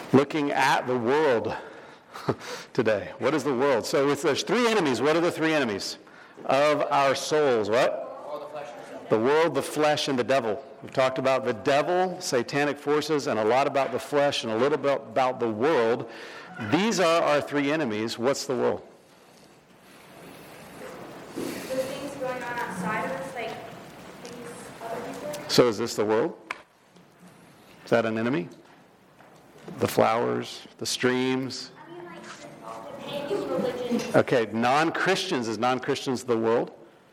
looking at the world today. What is the world? So there's three enemies. What are the three enemies of our souls? What? The world, the flesh, and the devil. We've talked about the devil, satanic forces, and a lot about the flesh and a little bit about the world. These are our three enemies. What's the world? The things going on outside of us, like things other people. So is this the world? Is that an enemy? The flowers, the streams. I mean, like the pagan religions. Okay, non-Christians. Is non-Christians the world?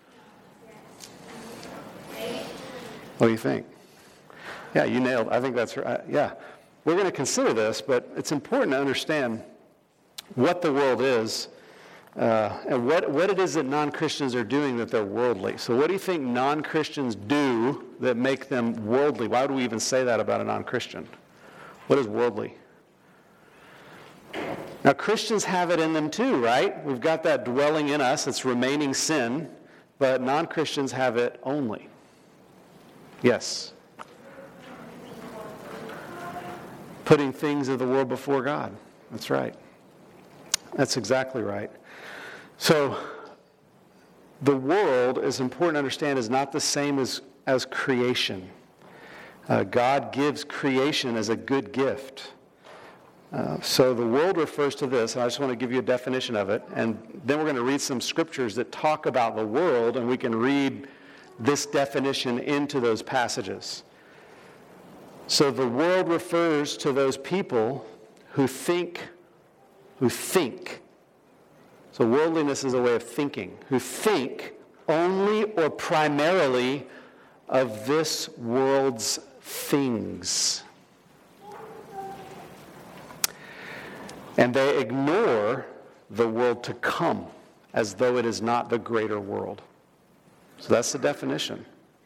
What do you think? Yeah, you nailed. I think that's right. Yeah. We're going to consider this, but it's important to understand what the world is and what it is that non-Christians are doing that they're worldly. So what do you think non-Christians do that make them worldly? Why would we even say that about a non-Christian? What is worldly? Now, Christians have it in them too, right? We've got that dwelling in us. It's remaining sin, but non-Christians have it only. Yes. Putting things of the world before God. That's right. That's exactly right. So, the world, is important to understand, is not the same as creation. God gives creation as a good gift. So the world refers to this, and I just want to give you a definition of it, and then we're going to read some scriptures that talk about the world, and we can read this definition into those passages. So the world refers to those people who think. So worldliness is a way of thinking, who think only or primarily of this world's things. And they ignore the world to come as though it is not the greater world. So that's the definition.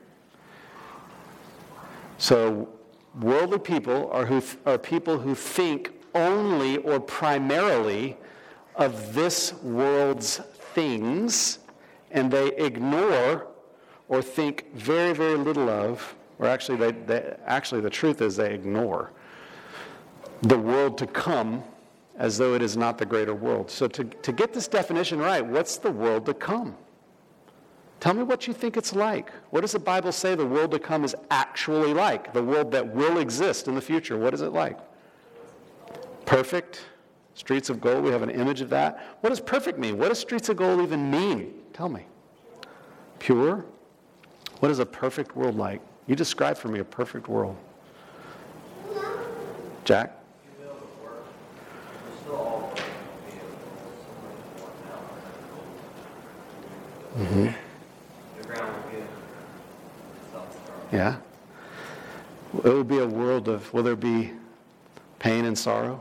So worldly people are people who think only or primarily of this world's things, and they ignore or think very, very little of, or actually the truth is they ignore the world to come as though it is not the greater world. So to get this definition right, what's the world to come? Tell me what you think it's like. What does the Bible say the world to come is actually like? The world that will exist in the future. What is it like? Perfect. Streets of gold. We have an image of that. What does perfect mean? What does streets of gold even mean? Tell me. Pure. What is a perfect world like? You describe for me a perfect world. Jack? Mm-hmm. Yeah. It will be a world of, will there be pain and sorrow?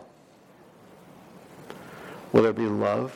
Will there be love,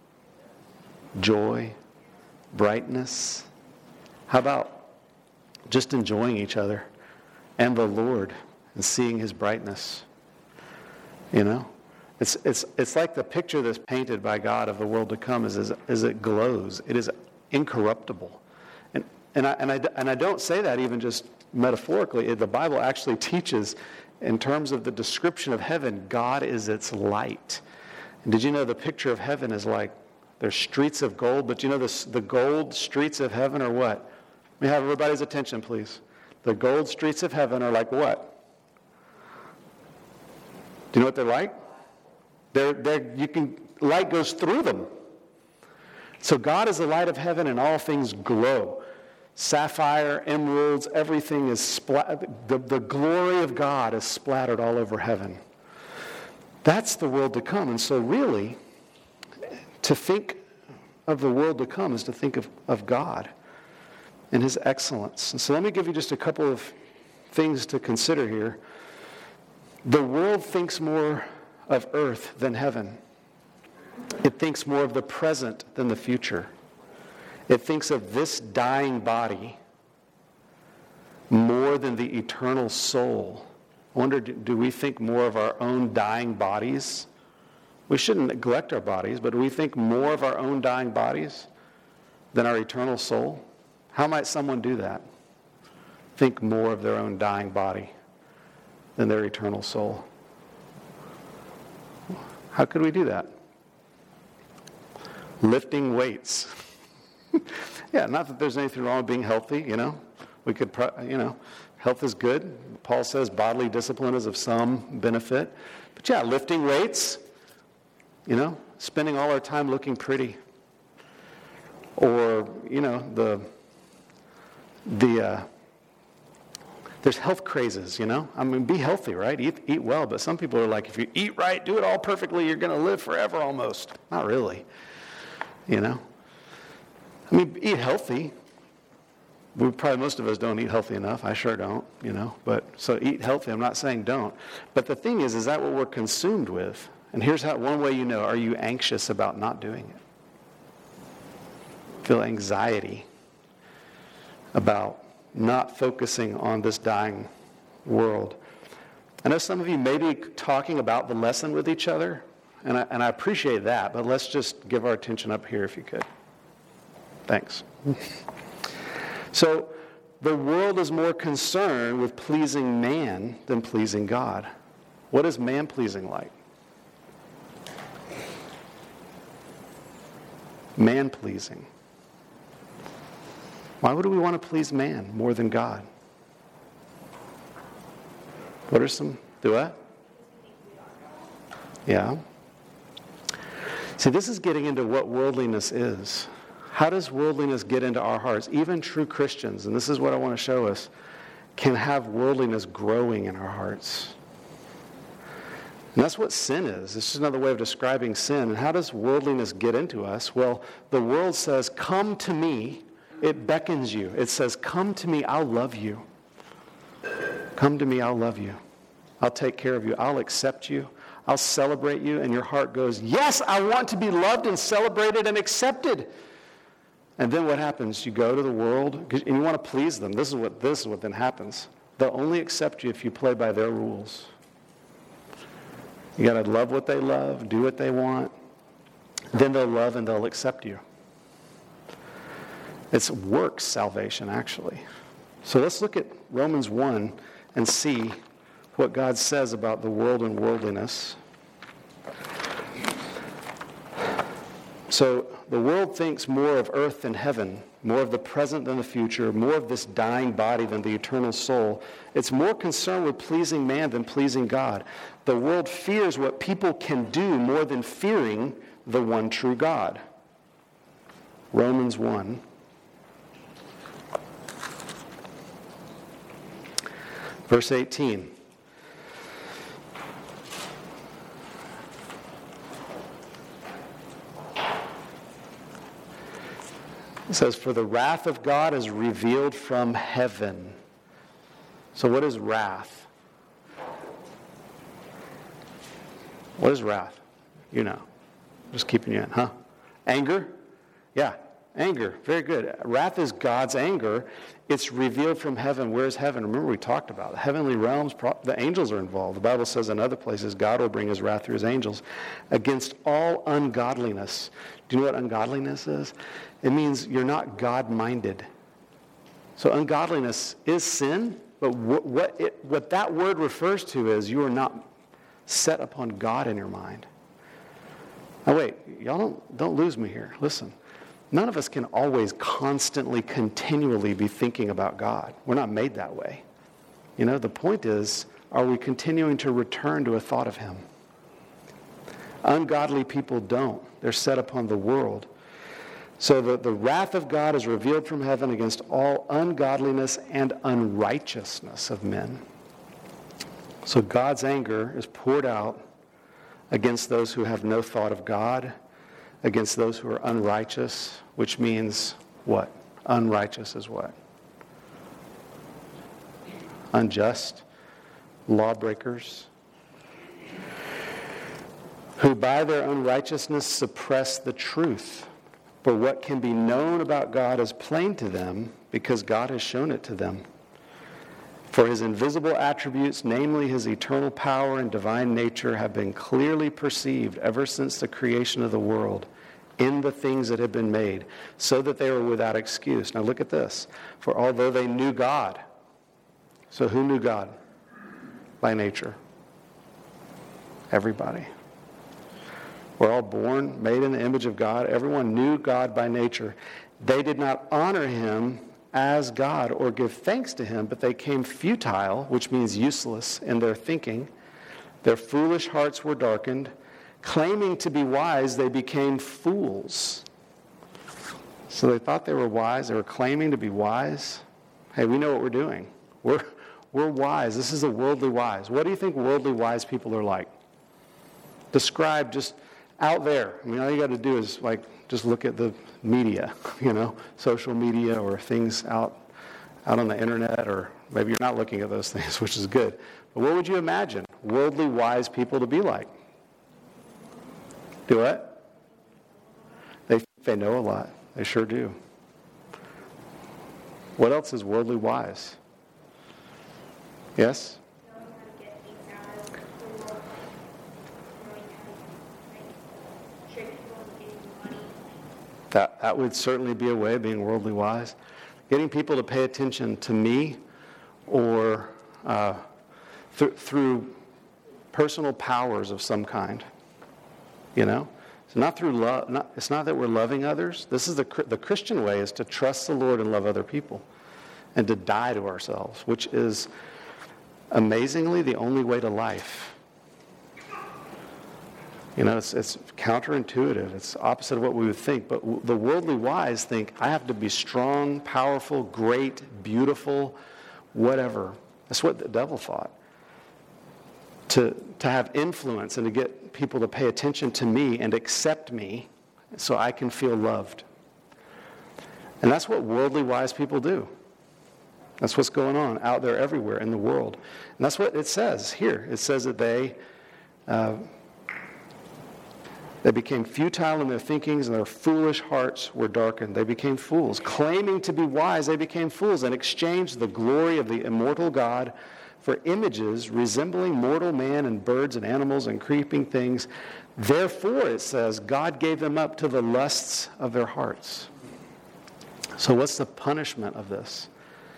joy, brightness? How about just enjoying each other and the Lord and seeing His brightness? You know? It's like the picture that's painted by God of the world to come is it glows. It is incorruptible. And I don't say that even just metaphorically. The Bible actually teaches, in terms of the description of heaven, God is its light. And did you know the picture of heaven is like there's streets of gold, but you know the gold streets of heaven are what? Let me have everybody's attention, please. The gold streets of heaven are like what? Do you know what they're like? Light goes through them. So God is the light of heaven, and all things glow. Sapphire, emeralds, everything is the glory of God is splattered all over heaven. That's the world to come. And so really, to think of the world to come is to think of God and His excellence. And so let me give you just a couple of things to consider here. The world thinks more of earth than heaven. It thinks more of the present than the future. It thinks of this dying body more than the eternal soul. I wonder, do we think more of our own dying bodies? We shouldn't neglect our bodies, but do we think more of our own dying bodies than our eternal soul? How might someone do that? Think more of their own dying body than their eternal soul. How could we do that? Lifting weights. Yeah, not that there's anything wrong with being healthy, We could, health is good. Paul says bodily discipline is of some benefit. But yeah, lifting weights, spending all our time looking pretty. Or, there's health crazes, be healthy, right? Eat well. But some people are like, if you eat right, do it all perfectly, you're going to live forever almost. Not really, eat healthy. Most of us don't eat healthy enough. I sure don't, But so eat healthy. I'm not saying don't. But the thing is that what we're consumed with? And here's one way you know. Are you anxious about not doing it? Feel anxiety about not focusing on this dying world. I know some of you may be talking about the lesson with each other, and I appreciate that, but let's just give our attention up here if you could. Thanks. So, the world is more concerned with pleasing man than pleasing God. What is man-pleasing like? Man-pleasing. Why would we want to please man more than God? What are some... Do what? Yeah. See, this is getting into what worldliness is. How does worldliness get into our hearts? Even true Christians, and this is what I want to show us, can have worldliness growing in our hearts. And that's what sin is. It's just another way of describing sin. And how does worldliness get into us? Well, the world says, come to me. It beckons you. It says, come to me, I'll love you. Come to me, I'll love you. I'll take care of you. I'll accept you. I'll celebrate you. And your heart goes, yes, I want to be loved and celebrated and accepted. And then what happens? You go to the world and you want to please them. This is what then happens. They'll only accept you if you play by their rules. You got to love what they love, do what they want. Then they'll love and they'll accept you. It's works salvation, actually. So let's look at Romans 1 and see what God says about the world and worldliness. So the world thinks more of earth than heaven, more of the present than the future, more of this dying body than the eternal soul. It's more concerned with pleasing man than pleasing God. The world fears what people can do more than fearing the one true God. Romans 1. Verse 18. It says, for the wrath of God is revealed from heaven. So what is wrath? What is wrath? Just keeping you in, huh? Anger? Yeah, anger. Very good. Wrath is God's anger. It's revealed from heaven. Where's heaven? Remember we talked about it. Heavenly realms, the angels are involved. The Bible says in other places, God will bring his wrath through his angels against all ungodliness. Do you know what ungodliness is? It means you're not God-minded. So ungodliness is sin, but what that word refers to is you are not set upon God in your mind. Now wait, y'all don't lose me here. Listen, none of us can always constantly, continually be thinking about God. We're not made that way. The point is, are we continuing to return to a thought of him? Ungodly people don't. They're set upon the world. So the wrath of God is revealed from heaven against all ungodliness and unrighteousness of men. So God's anger is poured out against those who have no thought of God, against those who are unrighteous, which means what? Unrighteous is what? Unjust, lawbreakers, who by their unrighteousness suppress the truth. For what can be known about God is plain to them because God has shown it to them. For his invisible attributes, namely his eternal power and divine nature, have been clearly perceived ever since the creation of the world in the things that have been made, so that they were without excuse. Now look at this. For although they knew God, so who knew God by nature? Everybody. We're all born, made in the image of God. Everyone knew God by nature. They did not honor him as God or give thanks to him, but they became futile, which means useless, in their thinking. Their foolish hearts were darkened. Claiming to be wise, they became fools. So they thought they were wise. They were claiming to be wise. Hey, we know what we're doing. We're wise. This is a worldly wise. What do you think worldly wise people are like? Describe just out there. I mean, all you got to do is just look at the media, social media or things out on the internet, or maybe you're not looking at those things, which is good. But what would you imagine worldly wise people to be like? Do what? They know a lot. They sure do. What else is worldly wise? Yes? That would certainly be a way of being worldly wise. Getting people to pay attention to me, or through personal powers of some kind. So not through love. It's not that we're loving others. This is the Christian way, is to trust the Lord and love other people, and to die to ourselves, which is amazingly the only way to life. It's counterintuitive. It's opposite of what we would think. But the worldly wise think, I have to be strong, powerful, great, beautiful, whatever. That's what the devil thought. To have influence and to get people to pay attention to me and accept me so I can feel loved. And that's what worldly wise people do. That's what's going on out there everywhere in the world. And that's what it says here. It says that they became futile in their thinkings, and their foolish hearts were darkened. They became fools. Claiming to be wise, they became fools and exchanged the glory of the immortal God for images resembling mortal man and birds and animals and creeping things. Therefore, it says, God gave them up to the lusts of their hearts. So what's the punishment of this?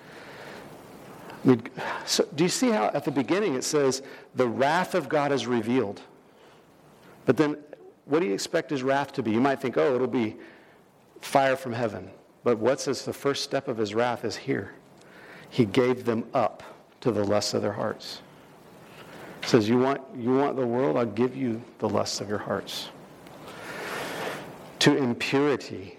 So do you see how at the beginning it says, the wrath of God is revealed? But then, what do you expect his wrath to be? You might think, it'll be fire from heaven. But what's the first step of his wrath is here. He gave them up to the lusts of their hearts. It says, you want the world? I'll give you the lusts of your hearts. To impurity.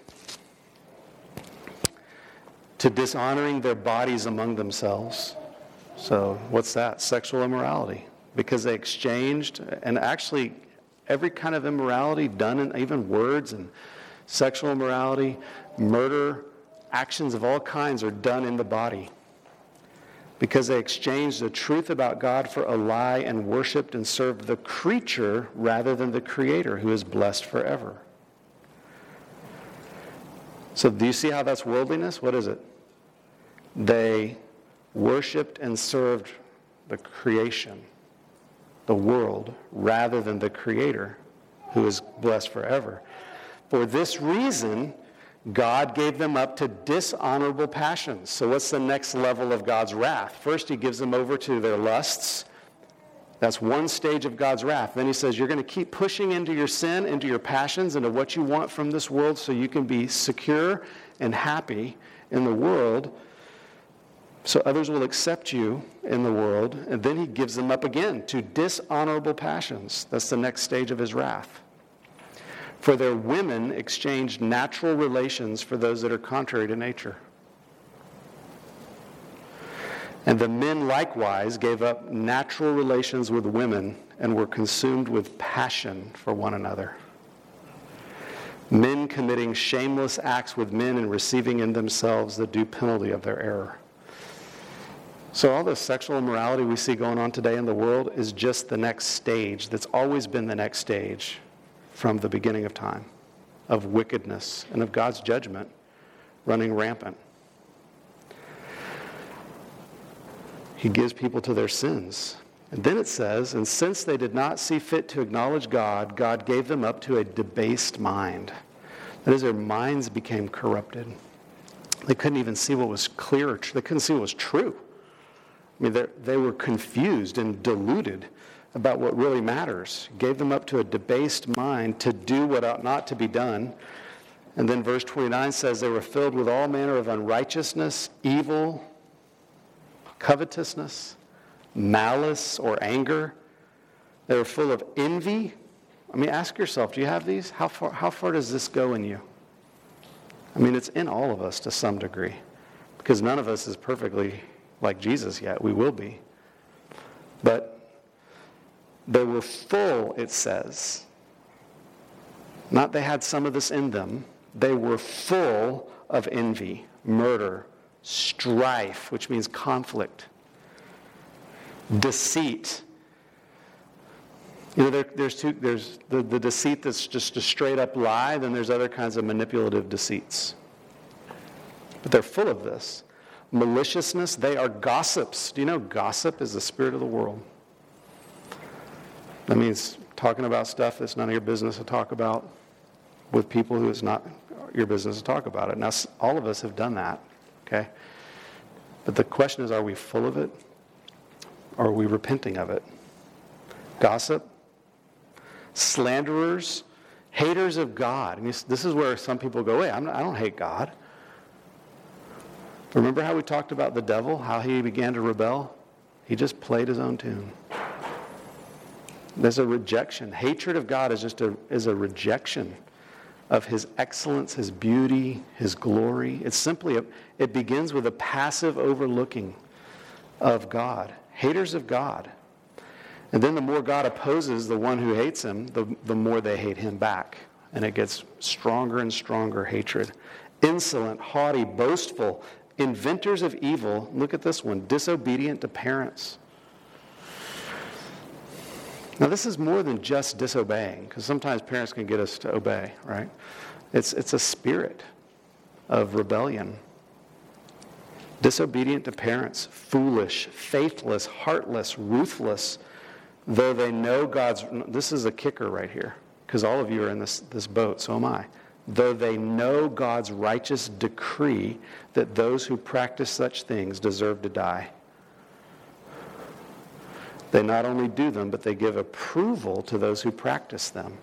To dishonoring their bodies among themselves. So what's that? Sexual immorality. Because they exchanged, and actually every kind of immorality done in even words, and sexual immorality, murder, actions of all kinds are done in the body. Because they exchanged the truth about God for a lie and worshipped and served the creature rather than the Creator, who is blessed forever. So do you see how that's worldliness? What is it? They worshipped and served the creation, the world, rather than the Creator, who is blessed forever. For this reason, God gave them up to dishonorable passions. So what's the next level of God's wrath? First, he gives them over to their lusts. That's one stage of God's wrath. Then he says, you're going to keep pushing into your sin, into your passions, into what you want from this world so you can be secure and happy in the world, so others will accept you in the world. And then he gives them up again to dishonorable passions. That's the next stage of his wrath. For their women exchanged natural relations for those that are contrary to nature. And the men likewise gave up natural relations with women and were consumed with passion for one another. Men committing shameless acts with men and receiving in themselves the due penalty of their error. So all this sexual immorality we see going on today in the world is just the next stage. That's always been the next stage from the beginning of time, of wickedness and of God's judgment running rampant. He gives people to their sins. And then it says, and since they did not see fit to acknowledge God, God gave them up to a debased mind. That is, their minds became corrupted. They couldn't even see what was clear. They couldn't see what was true. I mean, they were confused and deluded about what really matters. Gave them up to a debased mind to do what ought not to be done. And then verse 29 says they were filled with all manner of unrighteousness, evil, covetousness, malice or anger. They were full of envy. I mean, ask yourself, do you have these? How far does this go in you? I mean, it's in all of us to some degree, because none of us is perfectly like Jesus yet. We will be. But they were full, it says. Not they had some of this in them. They were full of envy, murder, strife, which means conflict, deceit. You know, there's the deceit that's just a straight up lie, then there's other kinds of manipulative deceits. But they're full of this. Maliciousness, they are gossips. Do you know gossip is the spirit of the world? That means talking about stuff that's none of your business to talk about with people who it's not your business to talk about it. Now, all of us have done that, okay? But the question is, are we full of it? Or are we repenting of it? Gossip, slanderers, haters of God. I mean, this is where some people go, wait, I don't hate God. Remember how we talked about the devil, how he began to rebel? He just played his own tune. There's a rejection. Hatred of God is a rejection of his excellence, his beauty, his glory. It begins with a passive overlooking of God. Haters of God. And then the more God opposes the one who hates him, the more they hate him back. And it gets stronger and stronger hatred. Insolent, haughty, boastful, inventors of evil. Look at this one. Disobedient to parents. Now, this is more than just disobeying, because sometimes parents can get us to obey, right? It's a spirit of rebellion. Disobedient to parents, foolish, faithless, heartless, ruthless, though they know God's... This is a kicker right here, because all of you are in this boat, so am I. Though they know God's righteous decree that those who practice such things deserve to die. They not only do them, but they give approval to those who practice them.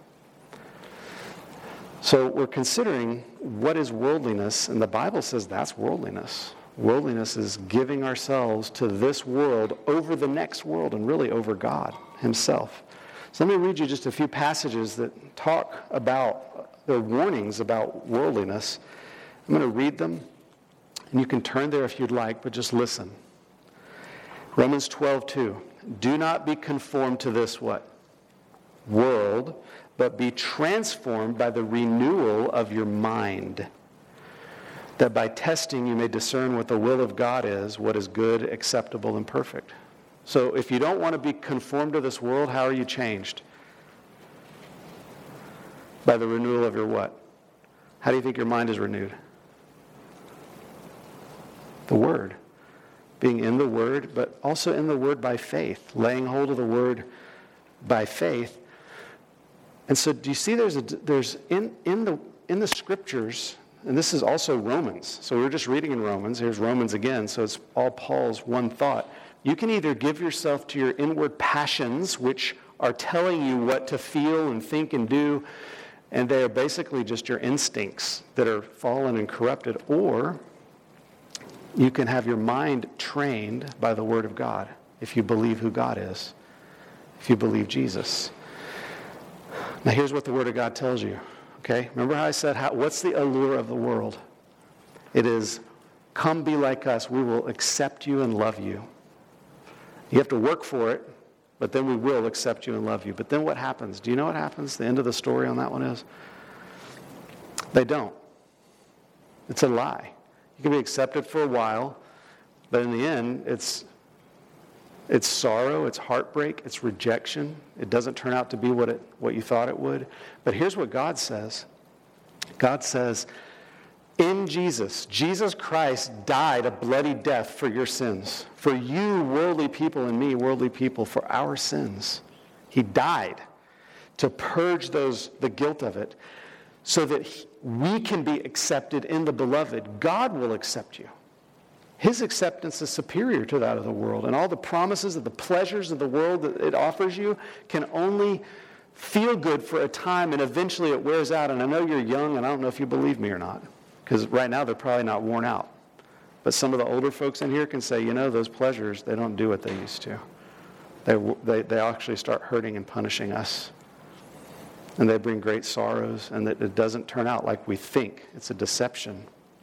So we're considering what is worldliness, and the Bible says that's worldliness. Worldliness is giving ourselves to this world over the next world, and really over God himself. So let me read you just a few passages that talk about the warnings about worldliness. I'm going to read them, and you can turn there if you'd like, but just listen. Romans 12:2. Do not be conformed to this what? World, but be transformed by the renewal of your mind, that by testing you may discern what the will of God is, what is good, acceptable, and perfect. So if you don't want to be conformed to this world, how are you changed? By the renewal of your what? How do you think your mind is renewed? The Word. Being in the Word, but also in the Word by faith, laying hold of the Word by faith. And so, do you see? There's in the Scriptures, and this is also Romans. So we're just reading in Romans. Here's Romans again. So it's all Paul's one thought. You can either give yourself to your inward passions, which are telling you what to feel and think and do, and they are basically just your instincts that are fallen and corrupted, or you can have your mind trained by the Word of God if you believe who God is, if you believe Jesus. Now here's what the Word of God tells you, okay? Remember how I said, what's the allure of the world? It is, come be like us, we will accept you and love you. You have to work for it, but then we will accept you and love you. But then what happens? Do you know what happens? The end of the story on that one is? They don't. It's a lie. You can be accepted for a while, but in the end, it's sorrow, it's heartbreak, it's rejection. It doesn't turn out to be what you thought it would. But here's what God says. God says, in Jesus Christ died a bloody death for your sins. For you, worldly people, and me, worldly people, for our sins. He died to purge the guilt of it, so that we can be accepted in the beloved. God will accept you. His acceptance is superior to that of the world. And all the promises of the pleasures of the world that it offers you can only feel good for a time, and eventually it wears out. And I know you're young, and I don't know if you believe me or not, because right now they're probably not worn out. But some of the older folks in here can say, those pleasures, they don't do what they used to. They actually start hurting and punishing us. And they bring great sorrows, and that it doesn't turn out like we think. It's a deception.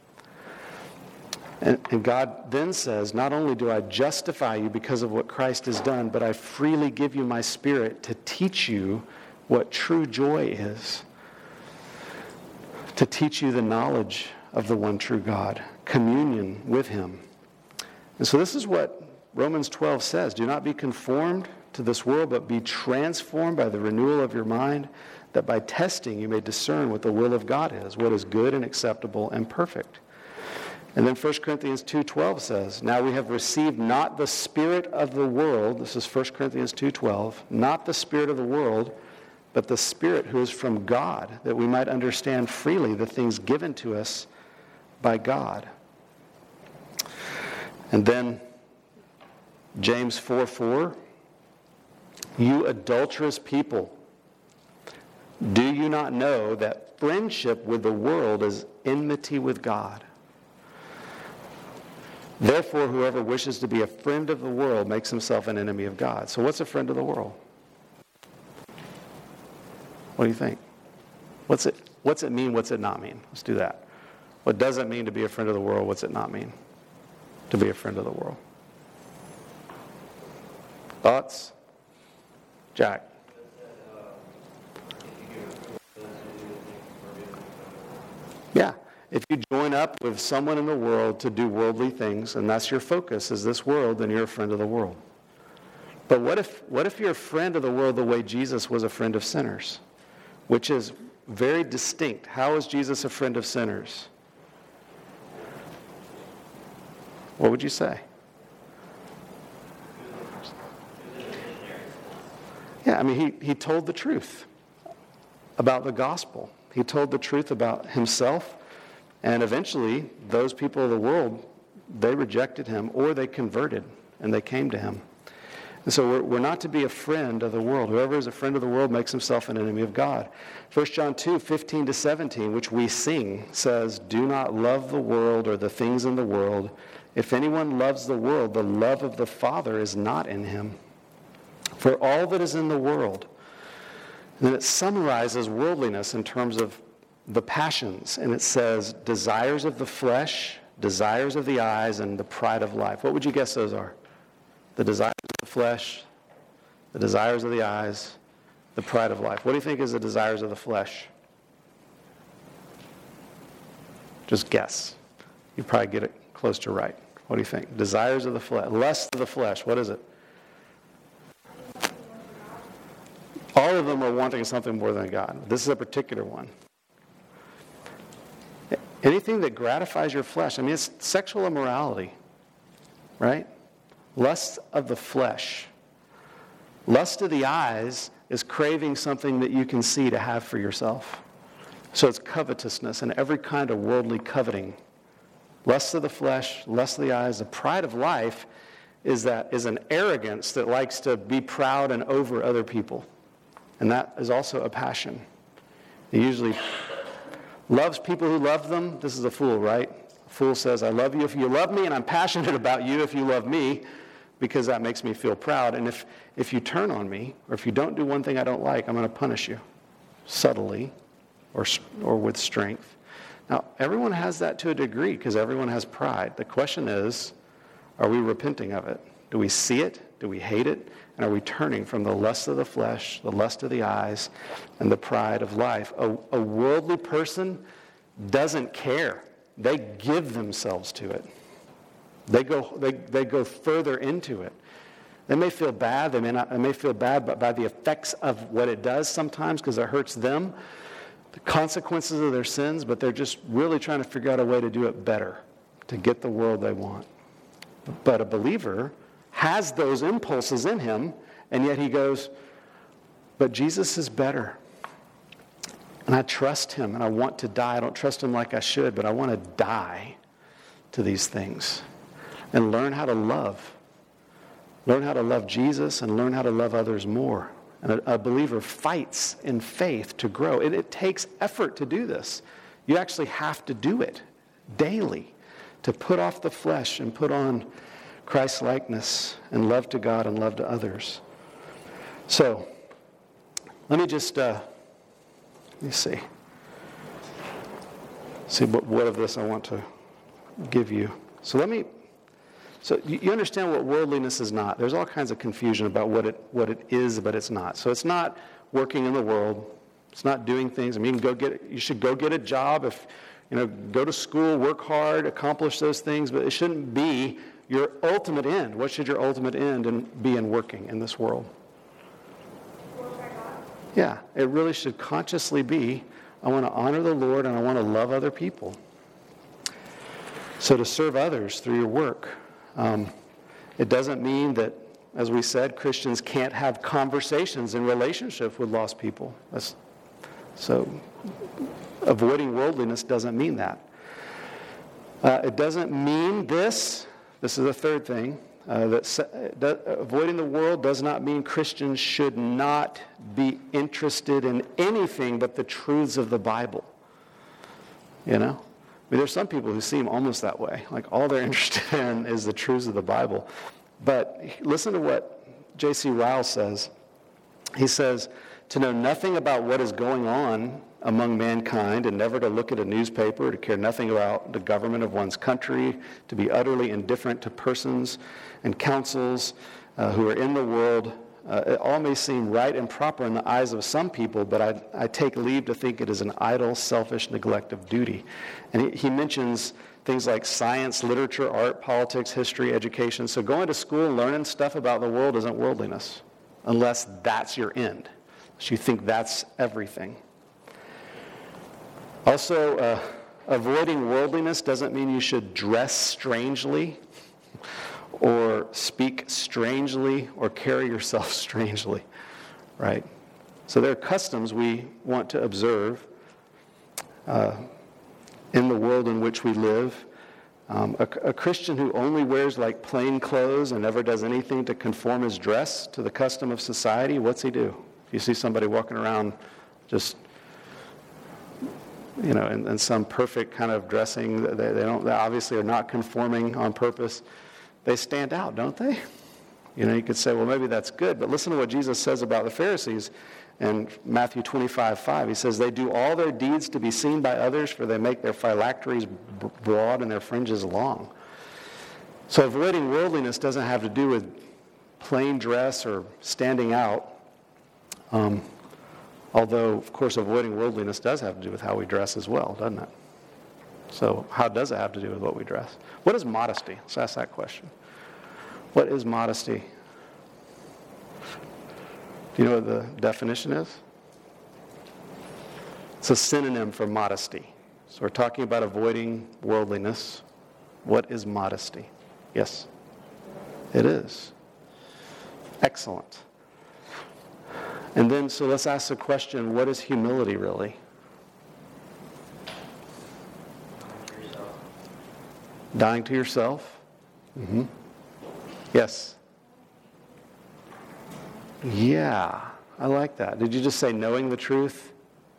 And God then says, not only do I justify you because of what Christ has done, but I freely give you my Spirit to teach you what true joy is, to teach you the knowledge of the one true God, communion with him. And so this is what Romans 12 says. Do not be conformed to this world, but be transformed by the renewal of your mind, that by testing you may discern what the will of God is, what is good and acceptable and perfect. And then 1 Corinthians 2:12 says, now we have received not the spirit of the world, this is 1 Corinthians 2:12, not the spirit of the world, but the Spirit who is from God, that we might understand freely the things given to us by God. And then James 4:4, you adulterous people, do you not know that friendship with the world is enmity with God? Therefore, whoever wishes to be a friend of the world makes himself an enemy of God. So what's a friend of the world? What do you think? What's it mean? What's it not mean? Let's do that. What does it mean to be a friend of the world? What's it not mean to be a friend of the world? Thoughts? Jack? Yeah. If you join up with someone in the world to do worldly things, and that's your focus is this world, then you're a friend of the world. But what if you're a friend of the world the way Jesus was a friend of sinners? Which is very distinct. How is Jesus a friend of sinners? What would you say? Yeah, I mean, he told the truth about the gospel. He told the truth about himself. And eventually, those people of the world, they rejected him or they converted and they came to him. And so we're not to be a friend of the world. Whoever is a friend of the world makes himself an enemy of God. 1 John 2:15-17, which we sing, says, do not love the world or the things in the world. If anyone loves the world, the love of the Father is not in him. For all that is in the world. And then it summarizes worldliness in terms of the passions, and it says desires of the flesh, desires of the eyes, and the pride of life. What would you guess those are? The desires of the flesh, the desires of the eyes, the pride of life. What do you think is the desires of the flesh? Just guess. You probably get it close to right. What do you think? Desires of the flesh, lust of the flesh. What is it? All of them are wanting something more than God. This is a particular one. Anything that gratifies your flesh. I mean, it's sexual immorality, right? Lust of the flesh. Lust of the eyes is craving something that you can see to have for yourself. So it's covetousness and every kind of worldly coveting. Lust of the flesh, lust of the eyes. The pride of life is an arrogance that likes to be proud and over other people. And that is also a passion. It usually loves people who love them. This is a fool, right? A fool says, I love you if you love me, and I'm passionate about you if you love me, because that makes me feel proud. And if you turn on me, or if you don't do one thing I don't like, I'm going to punish you subtly or with strength. Now, everyone has that to a degree because everyone has pride. The question is, are we repenting of it? Do we see it? Do we hate it? And are we turning from the lust of the flesh, the lust of the eyes, and the pride of life? A worldly person doesn't care. They give themselves to it. They go further into it. They may feel bad. They may feel bad by the effects of what it does sometimes because it hurts them, the consequences of their sins, but they're just really trying to figure out a way to do it better, to get the world they want. But a believer has those impulses in him, and yet he goes, but Jesus is better. And I trust him, and I want to die. I don't trust him like I should, but I want to die to these things. and learn how to love. Learn how to love Jesus and learn how to love others more. And a believer fights in faith to grow. It takes effort to do this. You actually have to do it daily to put off the flesh and put on Christ-likeness and love to God and love to others. So, let me just, see what of this I want to give you. So you understand what worldliness is not. There's all kinds of confusion about what it is, but it's not. So it's not working in the world. It's not doing things. I mean, you should go get a job, go to school, work hard, accomplish those things, but it shouldn't be your ultimate end. What should your ultimate end be in working in this world? Yeah, it really should consciously be, I want to honor the Lord and I want to love other people. So to serve others through your work. It doesn't mean that, as we said, Christians can't have conversations in relationship with lost people. So avoiding worldliness doesn't mean that. It doesn't mean this is the third thing, that avoiding the world does not mean Christians should not be interested in anything but the truths of the Bible. I mean, there's some people who seem almost that way. Like all they're interested in is the truths of the Bible. But listen to what J.C. Ryle says. He says, to know nothing about what is going on among mankind and never to look at a newspaper, to care nothing about the government of one's country, to be utterly indifferent to persons and councils who are in the world. It all may seem right and proper in the eyes of some people, but I take leave to think it is an idle, selfish neglect of duty. And he mentions things like science, literature, art, politics, history, education. So going to school and learning stuff about the world isn't worldliness, unless that's your end. So you think that's everything. Also, avoiding worldliness doesn't mean you should dress strangely or speak strangely or carry yourself strangely, right? So there are customs we want to observe in the world in which we live. A Christian who only wears like plain clothes and never does anything to conform his dress to the custom of society, what's he do? If you see somebody walking around just in some perfect kind of dressing, they obviously are not conforming on purpose. They stand out, don't they? You could say, well, maybe that's good, but listen to what Jesus says about the Pharisees in Matthew 25:5. He says, they do all their deeds to be seen by others, for they make their phylacteries broad and their fringes long. So avoiding worldliness doesn't have to do with plain dress or standing out. Although, of course, avoiding worldliness does have to do with how we dress as well, doesn't it? So how does it have to do with what we dress? What is modesty? Let's ask that question. What is modesty? Do you know what the definition is? It's a synonym for modesty. So we're talking about avoiding worldliness. What is modesty? Yes? It is. Excellent. And then, so let's ask the question, what is humility really? Dying to yourself? Mm-hmm. Yes. Yeah, I like that. Did you just say knowing the truth?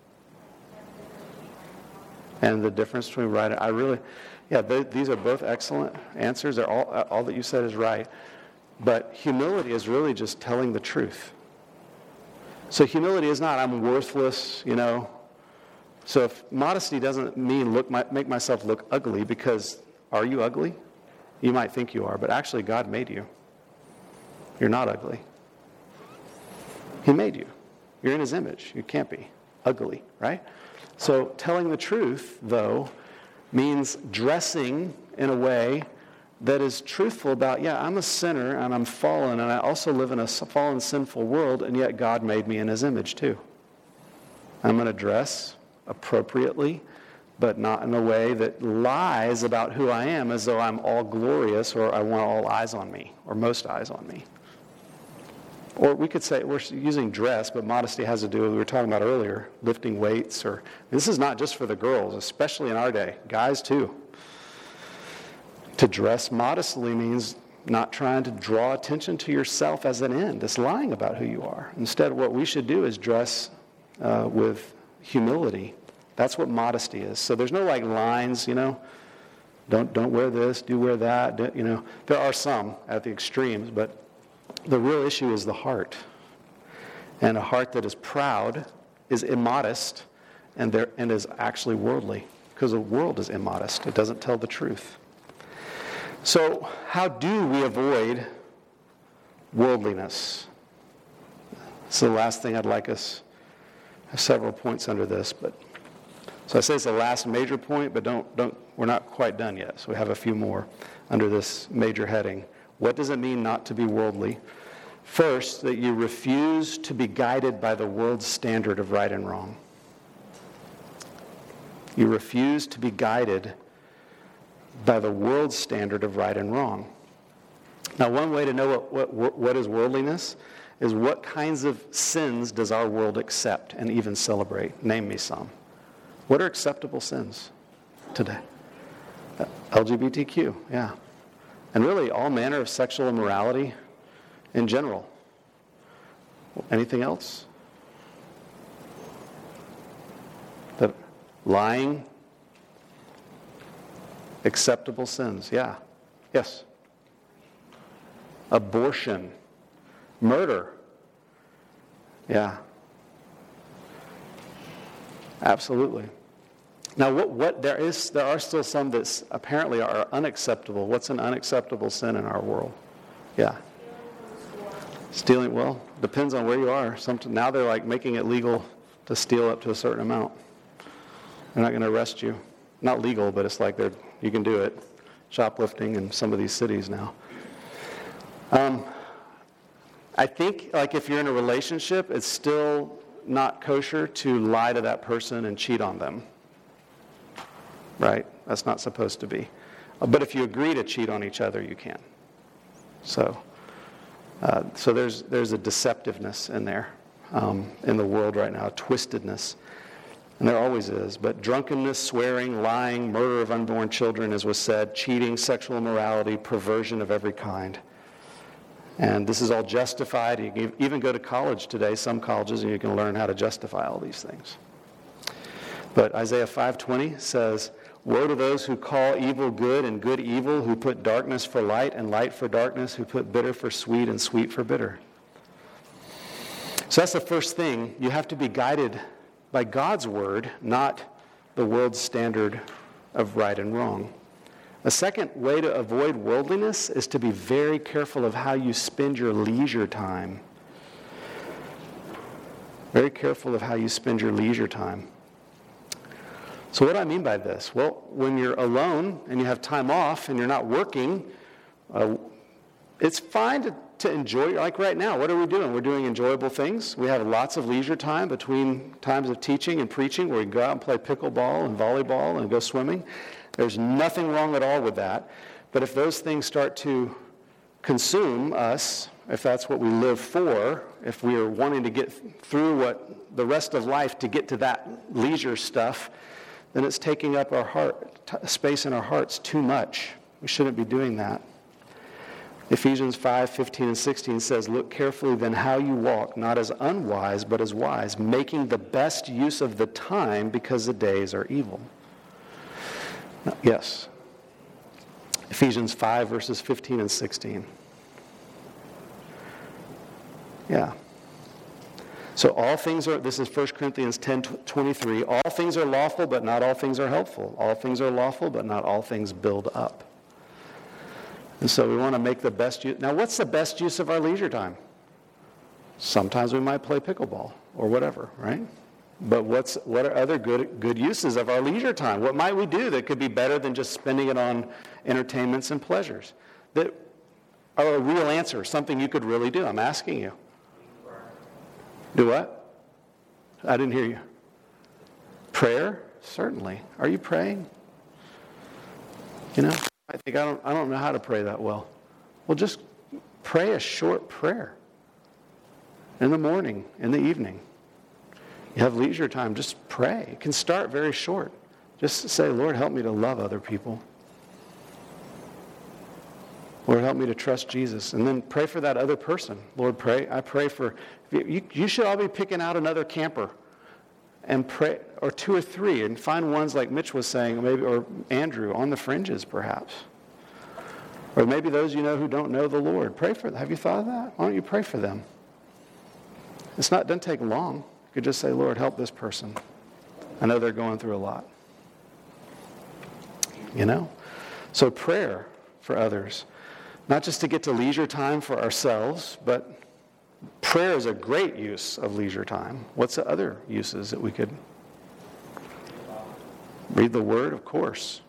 And the difference between right and these are both excellent answers. They're all that you said is right. But humility is really just telling the truth. So humility is not, I'm worthless, So if modesty doesn't mean make myself look ugly, because are you ugly? You might think you are, but actually God made you. You're not ugly. He made you. You're in His image. You can't be ugly, right? So telling the truth, though, means dressing in a way that is truthful about, I'm a sinner and I'm fallen and I also live in a fallen, sinful world, and yet God made me in His image too. I'm going to dress appropriately, but not in a way that lies about who I am as though I'm all glorious or I want all eyes on me or most eyes on me. Or we could say we're using dress, but modesty has to do with what we were talking about earlier, lifting weights. This is not just for the girls, especially in our day. Guys too. To dress modestly means not trying to draw attention to yourself as an end. It's lying about who you are. Instead, what we should do is dress with humility. That's what modesty is. So there's no like lines, don't wear this, do wear that. There are some at the extremes, but the real issue is the heart. And a heart that is proud is immodest and is actually worldly, because the world is immodest. It doesn't tell the truth. So how do we avoid worldliness? It's the last thing I'd like us. I have several points under this, so I say it's the last major point, but we're not quite done yet. So we have a few more under this major heading. What does it mean not to be worldly? First, that you refuse to be guided by the world's standard of right and wrong. You refuse to be guided by the world's standard of right and wrong. Now, one way to know what is worldliness is what kinds of sins does our world accept and even celebrate? Name me some. What are acceptable sins today? LGBTQ, yeah. And really all manner of sexual immorality in general. Anything else? The lying, acceptable sins, yeah. Yes. Abortion, murder, yeah. Absolutely. Now, there are still some that apparently are unacceptable. What's an unacceptable sin in our world? Yeah. Stealing, well, depends on where you are. Now they're like making it legal to steal up to a certain amount. They're not going to arrest you. Not legal, but it's like you can do it. Shoplifting in some of these cities now. I think like if you're in a relationship, it's still not kosher to lie to that person and cheat on them. Right? That's not supposed to be. But if you agree to cheat on each other, you can. So there's a deceptiveness in there in the world right now, a twistedness. And there always is. But drunkenness, swearing, lying, murder of unborn children, as was said, cheating, sexual immorality, perversion of every kind. And this is all justified. You can even go to college today, some colleges, and you can learn how to justify all these things. But Isaiah 5:20 says, "Woe to those who call evil good and good evil, who put darkness for light and light for darkness, who put bitter for sweet and sweet for bitter." So that's the first thing. You have to be guided by God's word, not the world's standard of right and wrong. A second way to avoid worldliness is to be very careful of how you spend your leisure time. Very careful of how you spend your leisure time. So what do I mean by this? Well, when you're alone and you have time off and you're not working, it's fine to enjoy, like right now, what are we doing? We're doing enjoyable things. We have lots of leisure time between times of teaching and preaching where we go out and play pickleball and volleyball and go swimming. There's nothing wrong at all with that. But if those things start to consume us, if that's what we live for, if we are wanting to get through what the rest of life to get to that leisure stuff, then it's taking up our space in our hearts too much. We shouldn't be doing that. Ephesians 5:15 and 16 says, "Look carefully then how you walk, not as unwise, but as wise, making the best use of the time because the days are evil." Yes. Ephesians 5, verses 15 and 16. Yeah. So all things are, this is 1 Corinthians 10:23, all things are lawful, but not all things are helpful. All things are lawful, but not all things build up. And so we want to make the best use. Now, what's the best use of our leisure time? Sometimes we might play pickleball or whatever, right? But what are other good uses of our leisure time? What might we do that could be better than just spending it on entertainments and pleasures? That are a real answer, something you could really do. I'm asking you. Do what? I didn't hear you. Prayer? Certainly. Are you praying? I don't know how to pray that well. Well, just pray a short prayer in the morning, in the evening. You have leisure time, just pray. It can start very short. Just say, Lord, help me to love other people. Lord, help me to trust Jesus. And then pray for that other person. Lord, I pray for, you should all be picking out another camper and pray, or 2 or 3, and find ones like Mitch was saying, maybe, or Andrew, on the fringes perhaps. Or maybe those you know who don't know the Lord. Pray for them. Have you thought of that? Why don't you pray for them? It doesn't take long. You could just say, Lord, help this person. I know they're going through a lot. So prayer for others. Not just to get to leisure time for ourselves, but prayer is a great use of leisure time. What's the other uses that we could? Read the Word, of course.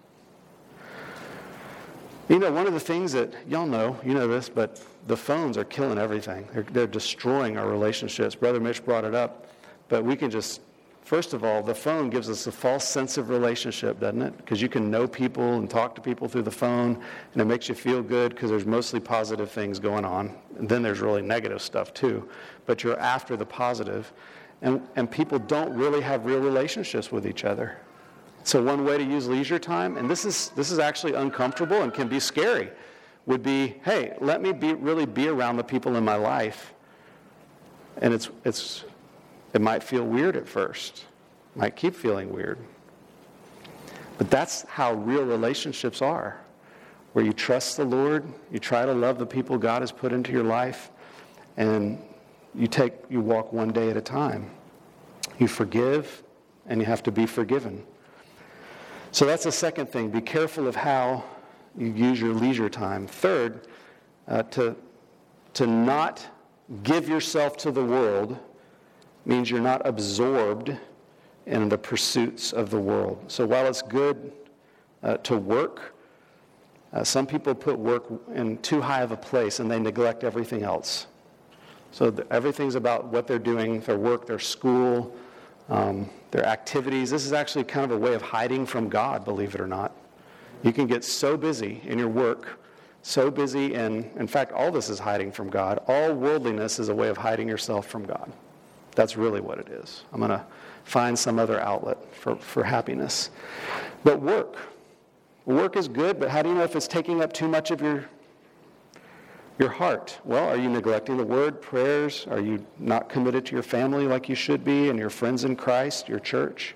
One of the things that, y'all know, you know this, but the phones are killing everything. They're destroying our relationships. Brother Mitch brought it up, but we can just, first of all, the phone gives us a false sense of relationship, doesn't it? Because you can know people and talk to people through the phone, and it makes you feel good because there's mostly positive things going on. And then there's really negative stuff too. But you're after the positive. And people don't really have real relationships with each other. So one way to use leisure time, and this is actually uncomfortable and can be scary, would be, hey, let me really be around the people in my life. And it might feel weird at first. It might keep feeling weird. But that's how real relationships are, where you trust the Lord, you try to love the people God has put into your life, and you walk one day at a time. You forgive, and you have to be forgiven. So that's the second thing. Be careful of how you use your leisure time. Third, to not give yourself to the world means you're not absorbed in the pursuits of the world. So while it's good to work, some people put work in too high of a place and they neglect everything else. So everything's about what they're doing, their work, their school, their activities. This is actually kind of a way of hiding from God, believe it or not. You can get so busy in your work, so busy, and in fact, all this is hiding from God. All worldliness is a way of hiding yourself from God. That's really what it is. I'm going to find some other outlet for happiness. But work is good, but how do you know if it's taking up too much of your heart? Well, are you neglecting the Word, prayers? Are you not committed to your family like you should be, and your friends in Christ, your church?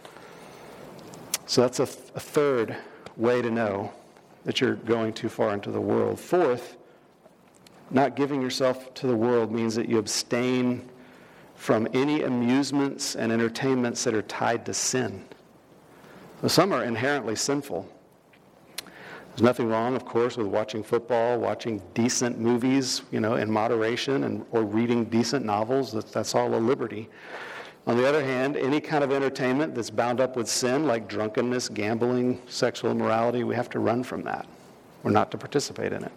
So that's a third way to know that you're going too far into the world. Fourth, not giving yourself to the world means that you abstain from any amusements and entertainments that are tied to sin. So some are inherently sinful. There's nothing wrong, of course, with watching football, watching decent movies, in moderation, or reading decent novels. That's all a liberty. On the other hand, any kind of entertainment that's bound up with sin, like drunkenness, gambling, sexual immorality, we have to run from that. We're not to participate in it.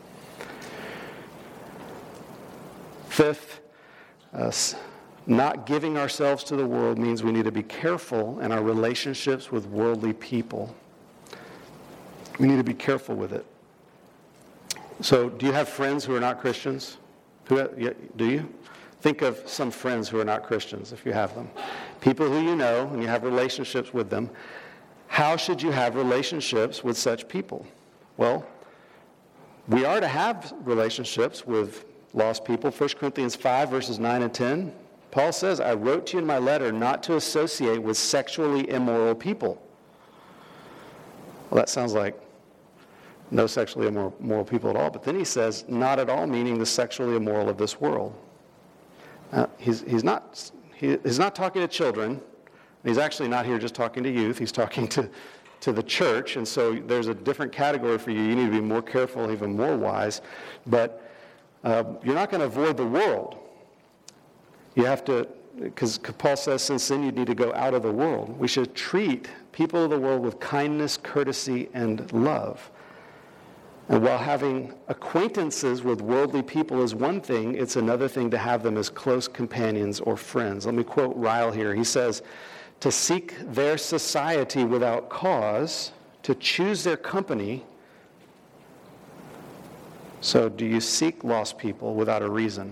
Fifth, not giving ourselves to the world means we need to be careful in our relationships with worldly people. We need to be careful with it. So, do you have friends who are not Christians? Do you? Think of some friends who are not Christians, if you have them. People who you know, and you have relationships with them. How should you have relationships with such people? Well, we are to have relationships with lost people. 1 Corinthians 5, verses 9 and 10. Paul says, I wrote to you in my letter not to associate with sexually immoral people. Well, that sounds like no sexually immoral people at all. But then he says, not at all, meaning the sexually immoral of this world. He's not talking to children. He's actually not here just talking to youth. He's talking to the church. And so there's a different category for you. You need to be more careful, even more wise. But you're not going to avoid the world. You have to, because Paul says, since then you need to go out of the world. We should treat people of the world with kindness, courtesy, and love. And while having acquaintances with worldly people is one thing, it's another thing to have them as close companions or friends. Let me quote Ryle here. He says, to seek their society without cause, to choose their company. So do you seek lost people without a reason?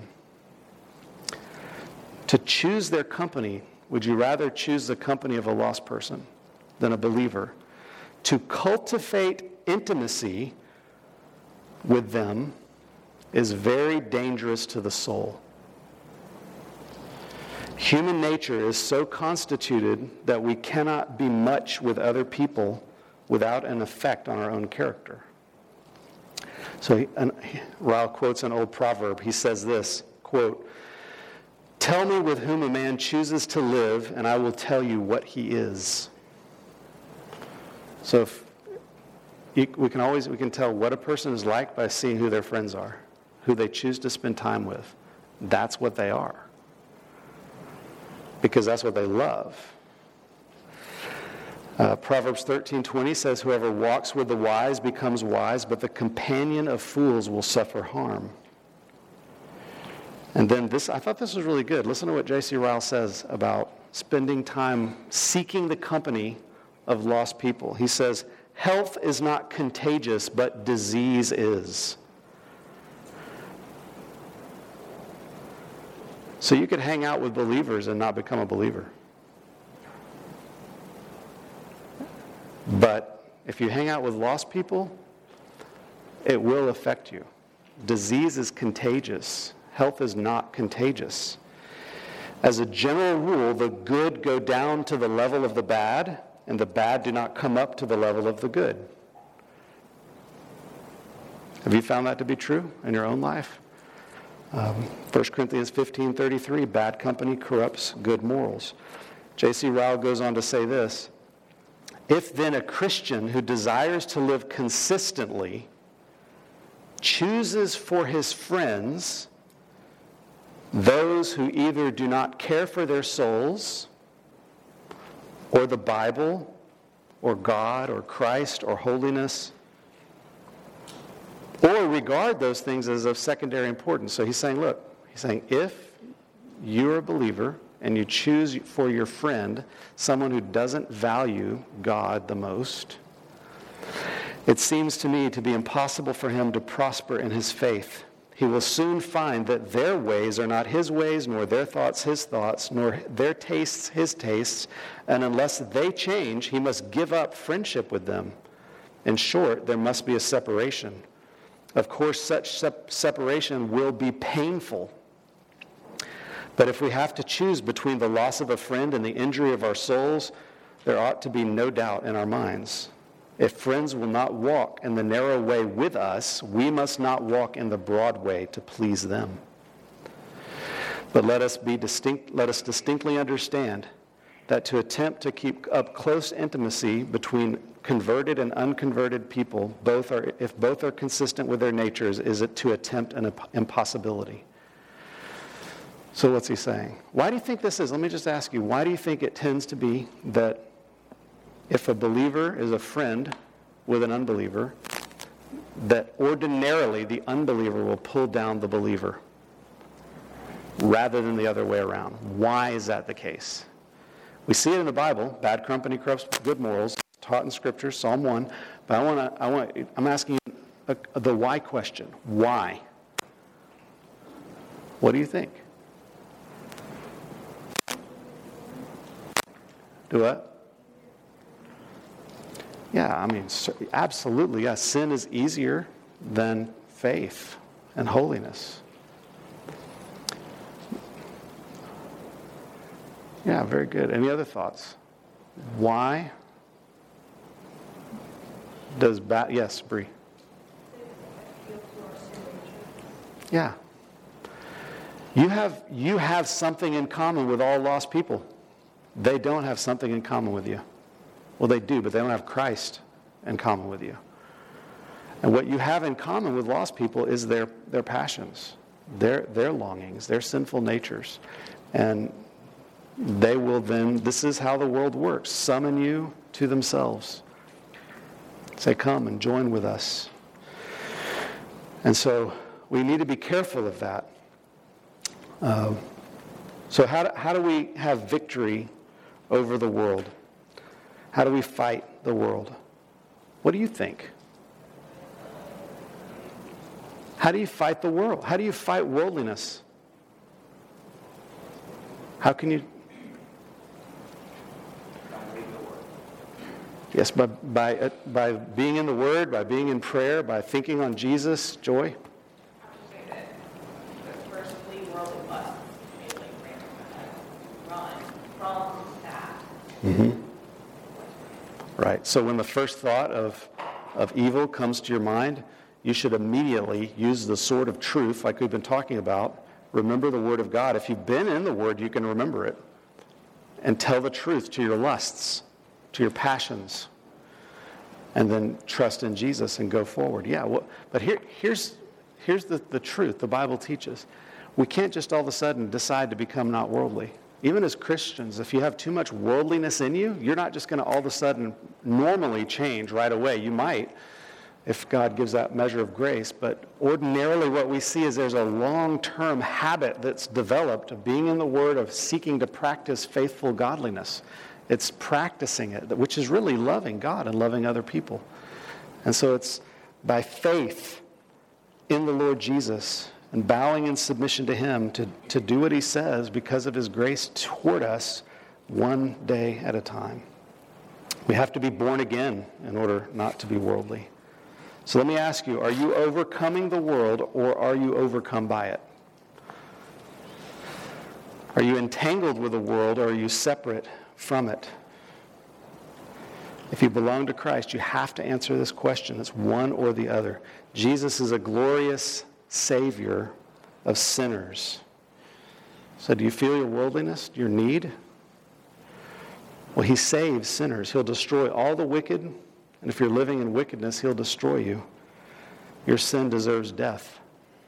To choose their company, would you rather choose the company of a lost person than a believer? To cultivate intimacy, with them is very dangerous to the soul. Human nature is so constituted that we cannot be much with other people without an effect on our own character. So Ryle quotes an old proverb. He says this, quote, "Tell me with whom a man chooses to live, and I will tell you what he is." So we can tell what a person is like by seeing who their friends are, who they choose to spend time with. That's what they are. Because that's what they love. Proverbs 13:20 says, "Whoever walks with the wise becomes wise, but the companion of fools will suffer harm." And then I thought this was really good. Listen to what J.C. Ryle says about spending time seeking the company of lost people. He says, "Health is not contagious, but disease is." So you could hang out with believers and not become a believer. But if you hang out with lost people, it will affect you. Disease is contagious. Health is not contagious. As a general rule, the good go down to the level of the bad, and the bad do not come up to the level of the good. Have you found that to be true in your own life? 1 Corinthians 15:33, "Bad company corrupts good morals." J.C. Ryle goes on to say this, "If then a Christian who desires to live consistently chooses for his friends those who either do not care for their souls, or the Bible, or God, or Christ, or holiness, or regard those things as of secondary importance." So he's saying, if you're a believer and you choose for your friend someone who doesn't value God the most, it seems to me to be impossible for him to prosper in his faith. He will soon find that their ways are not his ways, nor their thoughts his thoughts, nor their tastes his tastes, and unless they change, he must give up friendship with them. In short, there must be a separation. Of course, such separation will be painful. But if we have to choose between the loss of a friend and the injury of our souls, there ought to be no doubt in our minds. If friends will not walk in the narrow way with us, we must not walk in the broad way to please them. But let us distinctly understand that to attempt to keep up close intimacy between converted and unconverted people, if both are consistent with their natures, is it to attempt an impossibility. So what's he saying? Why do you think this is? Let me just ask you, why do you think it tends to be that if a believer is a friend with an unbeliever, that ordinarily the unbeliever will pull down the believer rather than the other way around? Why is that the case? We see it in the Bible. Bad company corrupts good morals, taught in Scripture, Psalm 1. But I'm asking you the why question. Why? What do you think? Do what? Yeah, I mean, absolutely, yes. Sin is easier than faith and holiness. Yeah, very good. Any other thoughts? Why does yes, Bree. Yeah. You have something in common with all lost people. They don't have something in common with you. Well, they do, but they don't have Christ in common with you. And what you have in common with lost people is their passions, their longings, their sinful natures. And they will then, this is how the world works, summon you to themselves. Say, come and join with us. And so we need to be careful of that. So how do we have victory over the world? How do we fight the world? What do you think? How do you fight the world? How do you fight worldliness? How can you? Yes, by being in the Word, by being in prayer, by thinking on Jesus. Joy? Say that the first flee worldly lust, immediately run from that. Mm-hmm. Right. So when the first thought of evil comes to your mind, you should immediately use the sword of truth, like we've been talking about. Remember the Word of God. If you've been in the Word, you can remember it. And tell the truth to your lusts, to your passions. And then trust in Jesus and go forward. Yeah, but here's the truth the Bible teaches. We can't just all of a sudden decide to become not worldly. Even as Christians, if you have too much worldliness in you, you're not just going to all of a sudden normally change right away. You might, if God gives that measure of grace. But ordinarily what we see is there's a long-term habit that's developed of being in the Word, of seeking to practice faithful godliness. It's practicing it, which is really loving God and loving other people. And so it's by faith in the Lord Jesus and bowing in submission to Him to do what He says because of His grace toward us one day at a time. We have to be born again in order not to be worldly. So let me ask you, are you overcoming the world or are you overcome by it? Are you entangled with the world or are you separate from it? If you belong to Christ, you have to answer this question. It's one or the other. Jesus is a glorious Savior of sinners. So do you feel your worldliness, your need? Well, He saves sinners. He'll destroy all the wicked, and if you're living in wickedness, He'll destroy you. Your sin deserves death.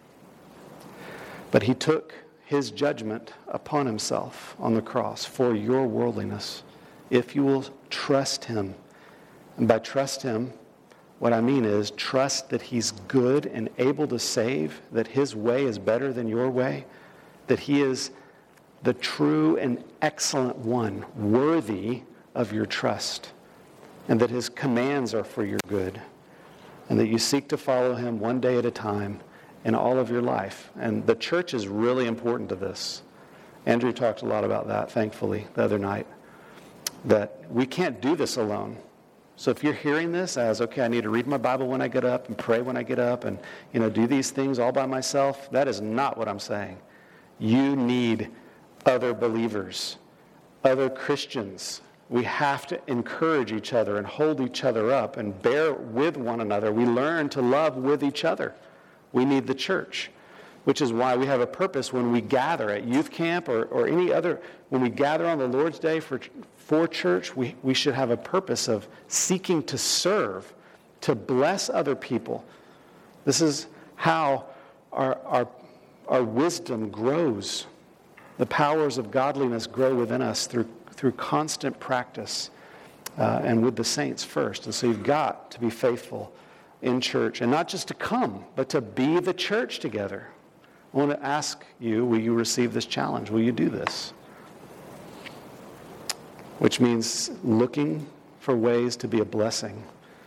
But He took His judgment upon Himself on the cross for your worldliness, if you will trust Him. And by trust Him, what I mean is trust that He's good and able to save, that His way is better than your way, that He is the true and excellent one, worthy of your trust, and that His commands are for your good, and that you seek to follow Him one day at a time in all of your life. And the church is really important to this. Andrew talked a lot about that, thankfully, the other night, that we can't do this alone. So if you're hearing this as, okay, I need to read my Bible when I get up and pray when I get up and, do these things all by myself, that is not what I'm saying. You need other believers, other Christians. We have to encourage each other and hold each other up and bear with one another. We learn to love with each other. We need the church, which is why we have a purpose when we gather at youth camp or any other, when we gather on the Lord's Day for church, we should have a purpose of seeking to serve, to bless other people. This is how our wisdom grows. The powers of godliness grow within us through constant practice and with the saints first. And so you've got to be faithful in church, and not just to come, but to be the church together. I want to ask you, will you receive this challenge? Will you do this? Which means looking for ways to be a blessing.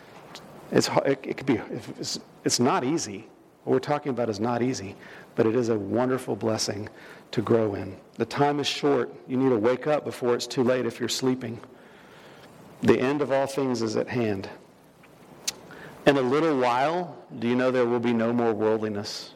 It's not easy. What we're talking about is not easy, but it is a wonderful blessing to grow in. The time is short. You need to wake up before it's too late if you're sleeping. The end of all things is at hand. In a little while, do you know there will be no more worldliness?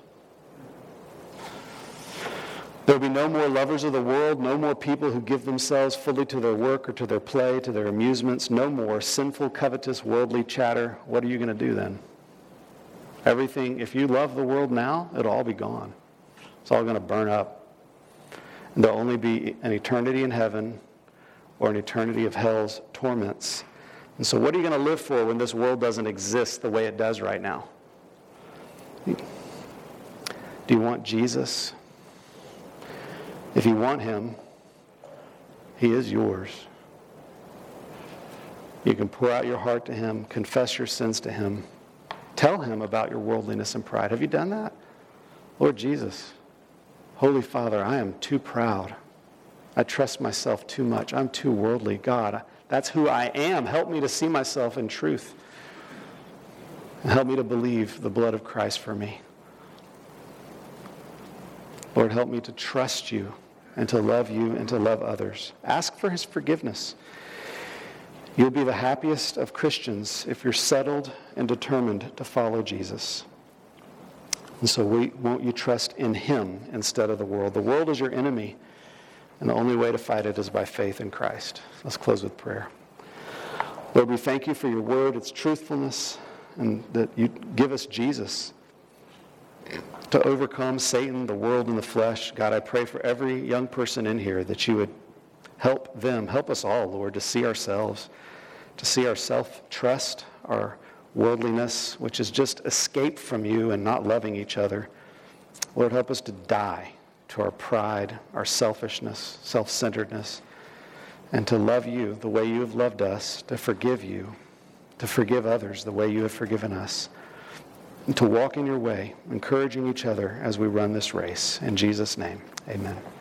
There will be no more lovers of the world, no more people who give themselves fully to their work or to their play, to their amusements, no more sinful, covetous, worldly chatter. What are you going to do then? Everything, if you love the world now, it'll all be gone. It's all going to burn up. And there'll only be an eternity in heaven or an eternity of hell's torments. And so what are you going to live for when this world doesn't exist the way it does right now? Do you want Jesus? If you want Him, He is yours. You can pour out your heart to Him, confess your sins to Him, tell Him about your worldliness and pride. Have you done that? Lord Jesus, Holy Father, I am too proud. I trust myself too much. I'm too worldly. God, that's who I am. Help me to see myself in truth. And help me to believe the blood of Christ for me. Lord, help me to trust You and to love You and to love others. Ask for His forgiveness. You'll be the happiest of Christians if you're settled and determined to follow Jesus. And so won't you trust in him instead of the world? The world is your enemy, and the only way to fight it is by faith in Christ. Let's close with prayer. Lord, we thank you for your word, its truthfulness, and that you give us Jesus to overcome Satan, the world, and the flesh. God, I pray for every young person in here that you would help them, help us all, Lord, to see ourselves, to see our self-trust, our worldliness, which is just escape from you and not loving each other. Lord, help us to die to our pride, our selfishness, self-centeredness, and to love you the way you have loved us, to forgive you, to forgive others the way you have forgiven us, and to walk in your way, encouraging each other as we run this race. In Jesus' name, amen.